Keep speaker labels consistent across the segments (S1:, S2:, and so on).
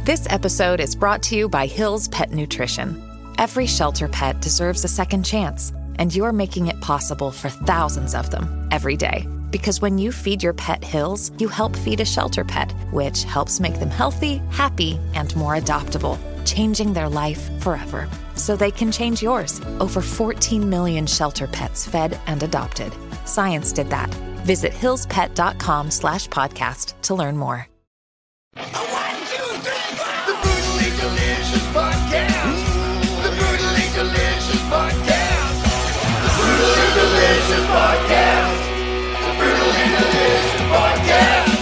S1: This episode is brought to you by Hill's Pet Nutrition. Every shelter pet deserves a second chance, and you're making it possible for thousands of them every day. Because when you feed your pet Hill's, you help feed a shelter pet, which helps make them healthy, happy, and more adoptable, changing their life forever. So they can change yours. Over 14 million shelter pets fed and adopted. Science did that. Visit hillspet.com/podcast to learn more.
S2: The Brutally Delicious Podcast. The Brutally Delicious Podcast. The Brutally Delicious Podcast. The Brutally Delicious Podcast.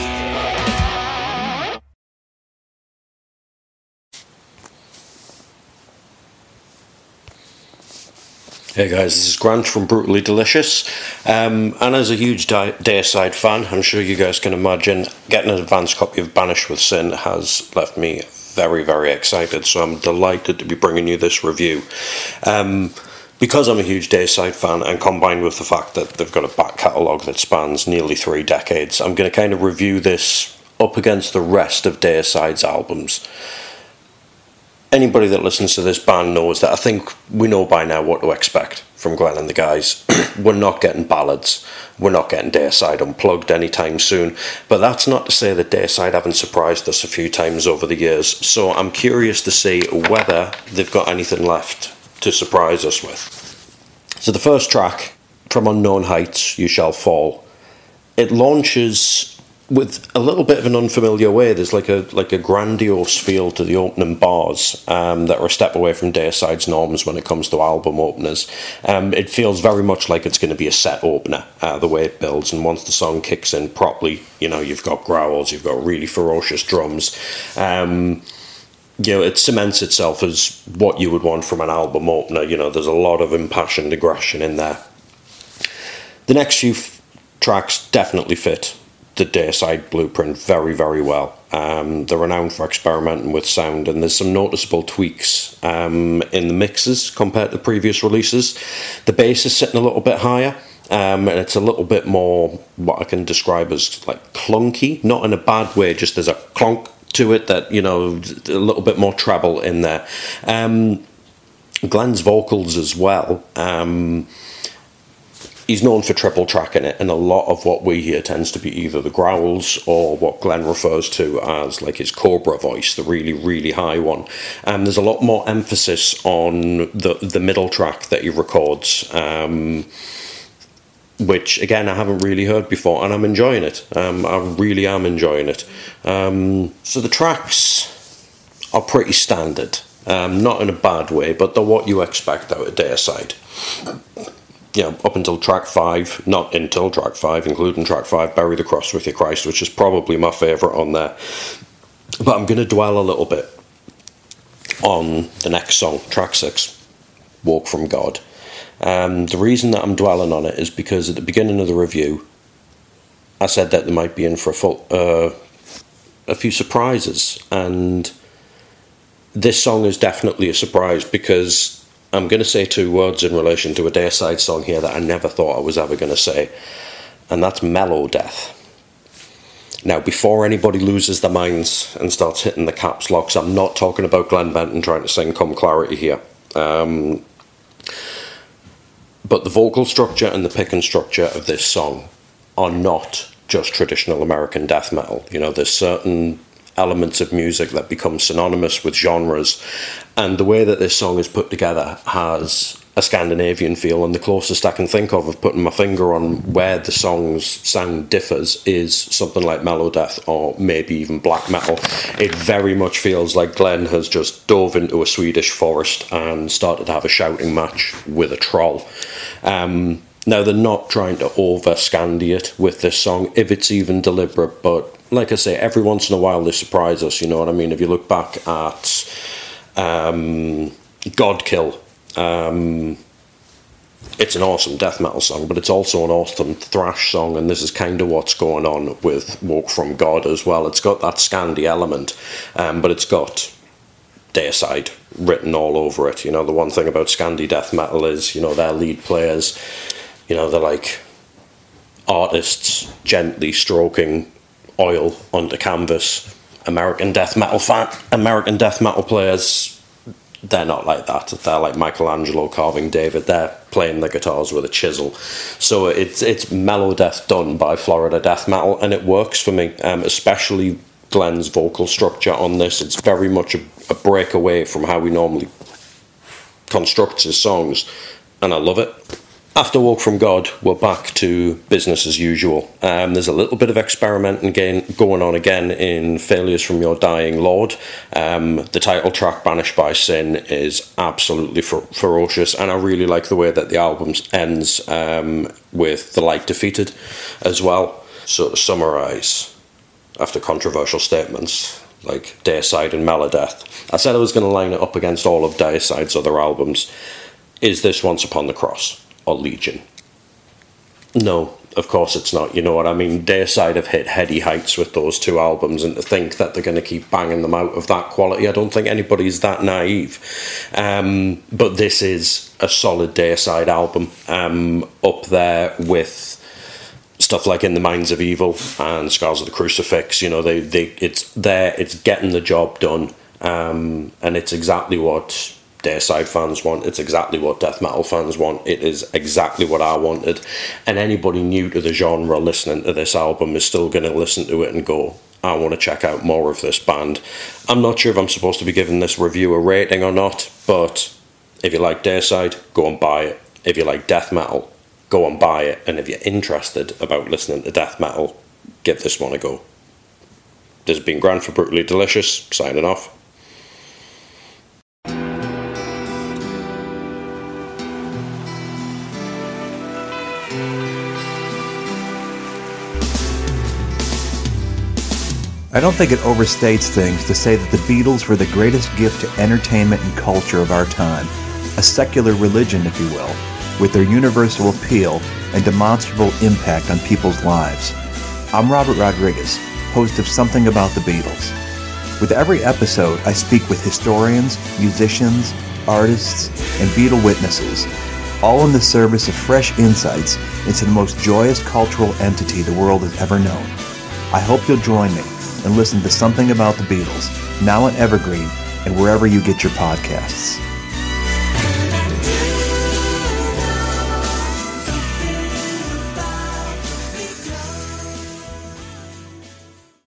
S3: Hey guys, this is Grant from Brutally Delicious, and as a huge Deicide fan, I'm sure you guys can imagine, getting an advance copy of Banished with Sin has left me very, very excited, so I'm delighted to be bringing you this review. Because I'm a huge Deicide fan, and combined with the fact that they've got a back catalogue that spans nearly 3 decades, I'm going to kind of review this up against the rest of Deicide's albums. Anybody that listens to this band knows that I think we know by now what to expect from Glenn and the guys. We're not getting ballads. We're not getting Deicide Unplugged anytime soon. But that's not to say that Deicide haven't surprised us a few times over the years. So I'm curious to see whether they've got anything left to surprise us with. So the first track, From Unknown Heights You Shall Fall, it launches with a little bit of an unfamiliar way. There's like a grandiose feel to the opening bars that are a step away from Deicide's norms when it comes to album openers. It feels very much like it's going to be a set opener, the way it builds, and once the song kicks in properly, you know, you've got growls, you've got really ferocious drums. You know, it cements itself as what you would want from an album opener. You know, there's a lot of impassioned aggression in there. The next few tracks definitely fit the Deicide blueprint very, very well. They're renowned for experimenting with sound, and there's some noticeable tweaks in the mixes compared to previous releases. The bass is sitting a little bit higher, and it's a little bit more what I can describe as like clunky, not in a bad way, just there's a clonk to it that, you know, a little bit more treble in there. Glenn's vocals as well. He's known for triple tracking it, and a lot of what we hear tends to be either the growls or what Glenn refers to as like his cobra voice, the really, really high one. There's a lot more emphasis on the middle track that he records, which again I haven't really heard before, and I'm enjoying it. I really am enjoying it. So the tracks are pretty standard, not in a bad way, but they're what you expect out of Deicide. You know, up until track 5, not until track 5, including track 5, Bury the Cross with Your Christ, which is probably my favourite on there. But I'm going to dwell a little bit on the next song, track 6, Walk from God. The reason that I'm dwelling on it is because at the beginning of the review, I said that they might be in for a few surprises, and this song is definitely a surprise, because I'm going to say 2 words in relation to a Deicide song here that I never thought I was ever going to say, and that's Mellow Death. Now, before anybody loses their minds and starts hitting the caps locks, I'm not talking about Glenn Benton trying to sing Come Clarity here. But the vocal structure and the picking structure of this song are not just traditional American death metal. You know, there's certain elements of music that become synonymous with genres, and the way that this song is put together has a Scandinavian feel, and the closest I can think of putting my finger on where the song's sound differs is something like Mellow Death, or maybe even black metal. It very much feels like Glenn has just dove into a Swedish forest and started to have a shouting match with a troll. Now, they're not trying to over-Scandi it with this song, if it's even deliberate, but like I say, every once in a while they surprise us, you know what I mean? If you look back at Godkill, it's an awesome death metal song, but it's also an awesome thrash song, and this is kind of what's going on with Walk from God as well. It's got that Scandi element, but it's got Deicide written all over it. You know, the one thing about Scandi death metal is, you know, their lead players, you know, they're like artists gently stroking oil onto canvas, American death metal players, they're not like that. They're like Michelangelo carving David. They're playing the guitars with a chisel. So it's mellow death done by Florida death metal, and it works for me, especially Glenn's vocal structure on this. It's very much a breakaway from how he normally constructs his songs, and I love it. After Woke from God, we're back to business as usual. There's a little bit of experimenting going on again in Failures from Your Dying Lord. The title track, Banished by Sin, is absolutely ferocious, and I really like the way that the album ends with The Light Defeated as well. So to summarise, after controversial statements like Deicide and Melodeath, I said I was going to line it up against all of Deicide's other albums. Is this Once Upon the Cross or Legion? No, of course it's not. You know what I mean? Deicide have hit heady heights with those two albums, and to think that they're going to keep banging them out of that quality, I don't think anybody's that naive. But this is a solid Deicide album, up there with stuff like In the Minds of Evil and Scars of the Crucifix. You know, it's getting the job done, and it's exactly what Deicide fans want. It's exactly what death metal fans want. It is exactly what I wanted, and anybody new to the genre listening to this album is still going to listen to it and go, I want to check out more of this band. I'm not sure if I'm supposed to be giving this review a rating or not, but if you like Deicide, go and buy it. If you like death metal, go and buy it. And if you're interested about listening to death metal, give this one a go. This has been Grant for Brutally Delicious, signing off.
S4: I don't think it overstates things to say that the Beatles were the greatest gift to entertainment and culture of our time, a secular religion, if you will, with their universal appeal and demonstrable impact on people's lives. I'm Robert Rodriguez, host of Something About the Beatles. With every episode, I speak with historians, musicians, artists, and Beatle witnesses, all in the service of fresh insights into the most joyous cultural entity the world has ever known. I hope you'll join me and listen to Something About the Beatles, now on Evergreen and wherever you get your podcasts.